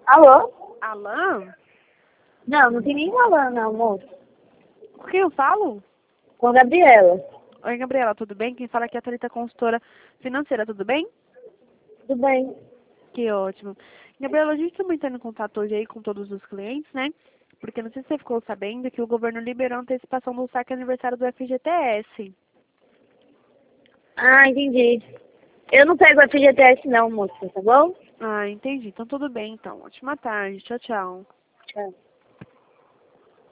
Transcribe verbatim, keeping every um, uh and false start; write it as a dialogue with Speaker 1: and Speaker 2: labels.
Speaker 1: Alô?
Speaker 2: Alan?
Speaker 1: Não, não tem nenhum Alan, não, moço.
Speaker 2: Com quem eu falo?
Speaker 1: Com a Gabriela.
Speaker 2: Oi, Gabriela, tudo bem? Quem fala aqui é a Thalita, consultora financeira, tudo bem?
Speaker 1: Tudo bem?
Speaker 2: Que ótimo. Gabriela, a gente também está em contato hoje aí com todos os clientes, né? Porque não sei se você ficou sabendo que o governo liberou a antecipação do saque aniversário do F G T S.
Speaker 1: Ah, entendi. Eu não pego F G T S não, moça, tá bom?
Speaker 2: Ah, entendi. Então tudo bem, então. Ótima tarde. Tchau, tchau.
Speaker 1: Tchau.